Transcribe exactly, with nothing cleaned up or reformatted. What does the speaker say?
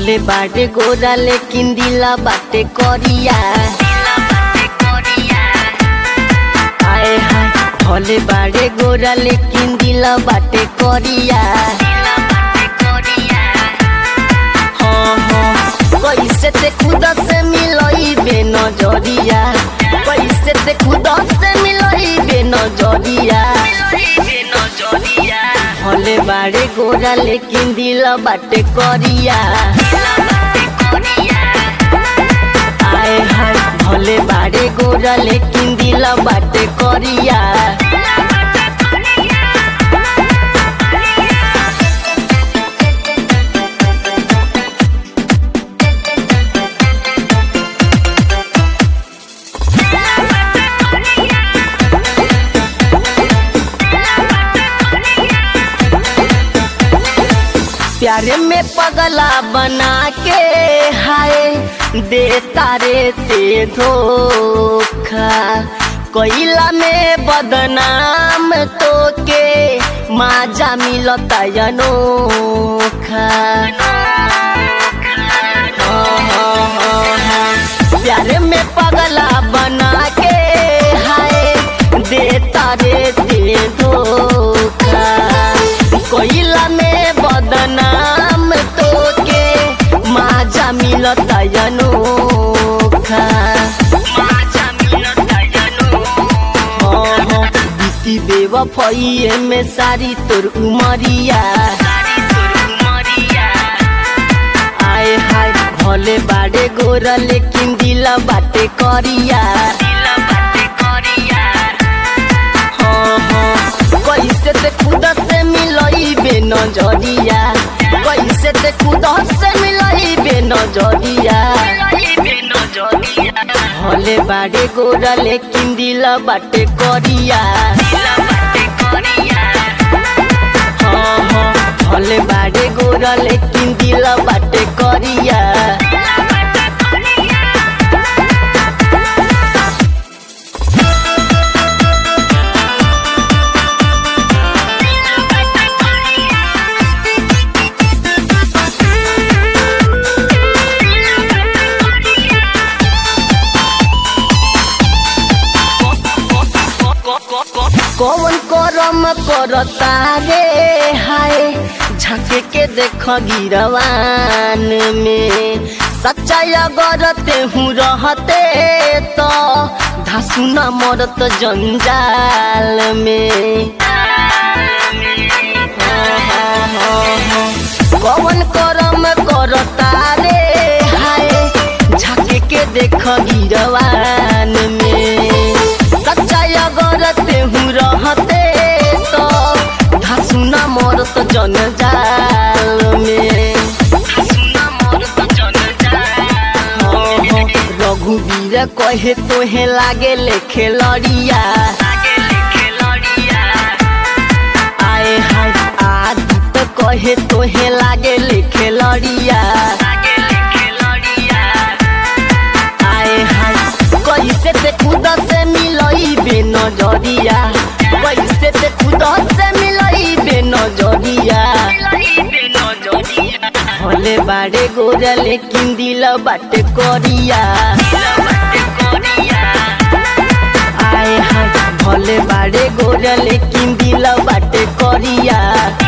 भले बाटे गोरा लेकिन दिला बाटे करिया। आए हाय भले बाटे गोरा लेकिन दिला बाटे करिया। हाँ हाँ कैसे ते खुद से मिलई बे नजरिया, कैसे ते खुद से मिलई बे नजरिया। भले बाड़े गोरा लेकिन दिल बाटे करिया। आए हाय भले बाड़े गोरा लेकिन दिल बाटे करिया। प्यारे में पगला बना के हाय दे तारे ते धोखा, कोयला में बदनाम तो के माजा मिलता अनोखा। प्यारे में पगला बना के हाय दे तारे ते धोखा, कोयला में बदनाम तो के माजा मिलता अनोखा। बीती बेवफाई में सारी तोर उमरिया। आए हाय भले बाड़े गोरा लेकिन दिल बाटे करिया। हाँ हाँ कैसे ते खुद से मिलई बे नजरिया, कैसे ते खुद से मिलई बे नजरिया। भले बाड़े गोरा लेकिन दिल बाटे करिया। हाँ हाँ भले बाड़े गोरा लेकिन दिल बाटे करिया। कौन करम करता रे हाय झके के देख गिरवान में, सच्चाई अगर तेहू रहते तो धासु न मरत जंजाल में। कौन करम करता रे हाय झके के देख गिरवान में, सच्चाई अगर तेहू रहते तो धासु न मरत जंजाल में। रघुवीर कहे तोहे लागे ले खेलड़िया। आए हाय आदित्य कहे तोहे लागे ले खेलड़िया। आए हाय कैसे ते खुद से मिलई बे नजरिया, कैसे ते खुद से मिलई बे नजरिया। भले बाड़े गोरा लेकिन दिल बाटे करिया। आए हाय भले बाड़े गोरा लेकिन दिल बाटे करिया।